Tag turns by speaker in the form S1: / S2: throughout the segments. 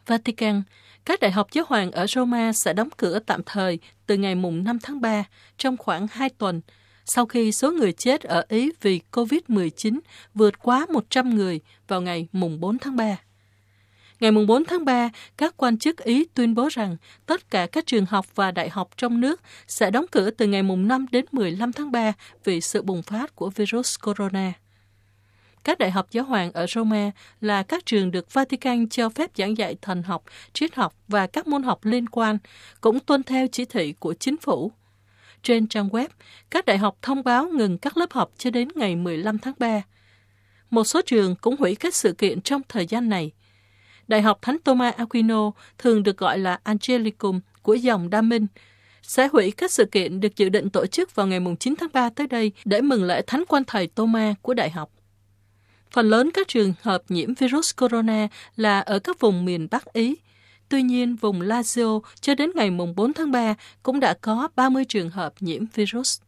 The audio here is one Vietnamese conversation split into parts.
S1: Vatican, các đại học giáo hoàng ở Roma sẽ đóng cửa tạm thời từ ngày mùng 5 tháng 3 trong khoảng 2 tuần, sau khi số người chết ở Ý vì COVID-19 vượt quá 100 người vào ngày mùng 4 tháng 3. Ngày mùng 4 tháng 3, các quan chức Ý tuyên bố rằng tất cả các trường học và đại học trong nước sẽ đóng cửa từ ngày mùng 5 đến 15 tháng 3 vì sự bùng phát của virus corona. Các đại học giáo hoàng ở Roma là các trường được Vatican cho phép giảng dạy thần học, triết học và các môn học liên quan, cũng tuân theo chỉ thị của chính phủ. Trên trang web, các đại học thông báo ngừng các lớp học cho đến ngày 15 tháng 3. Một số trường cũng hủy các sự kiện trong thời gian này. Đại học Thánh Thomas Aquino, thường được gọi là Angelicum của dòng Đa Minh, sẽ hủy các sự kiện được dự định tổ chức vào ngày 9 tháng 3 tới đây để mừng lễ Thánh Quan Thầy Thomas của đại học. Phần lớn các trường hợp nhiễm virus corona là ở các vùng miền Bắc Ý. Tuy nhiên, vùng Lazio cho đến ngày 4 tháng 3 cũng đã có 30 trường hợp nhiễm virus.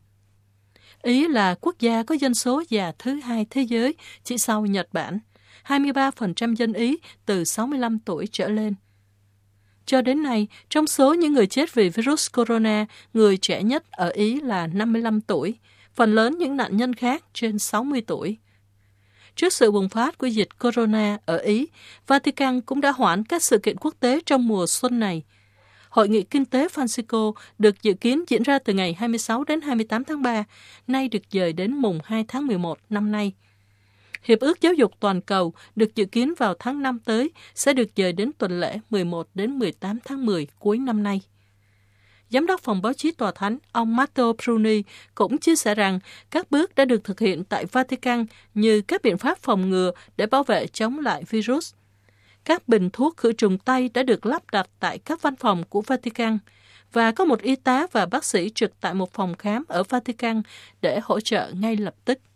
S1: Ý là quốc gia có dân số già thứ hai thế giới, chỉ sau Nhật Bản. 23% dân Ý từ 65 tuổi trở lên. Cho đến nay, trong số những người chết vì virus corona, người trẻ nhất ở Ý là 55 tuổi, phần lớn những nạn nhân khác trên 60 tuổi. Trước sự bùng phát của dịch corona ở Ý, Vatican cũng đã hoãn các sự kiện quốc tế trong mùa xuân này. Hội nghị Kinh tế Francisco được dự kiến diễn ra từ ngày 26 đến 28 tháng 3, nay được dời đến mùng 2 tháng 11 năm nay. Hiệp ước Giáo dục Toàn cầu được dự kiến vào tháng 5 tới sẽ được dời đến tuần lễ 11 đến 18 tháng 10 cuối năm nay. Giám đốc phòng báo chí Tòa Thánh, ông Matteo Bruni, cũng chia sẻ rằng các bước đã được thực hiện tại Vatican như các biện pháp phòng ngừa để bảo vệ chống lại virus. Các bình thuốc khử trùng tay đã được lắp đặt tại các văn phòng của Vatican và có một y tá và bác sĩ trực tại một phòng khám ở Vatican để hỗ trợ ngay lập tức.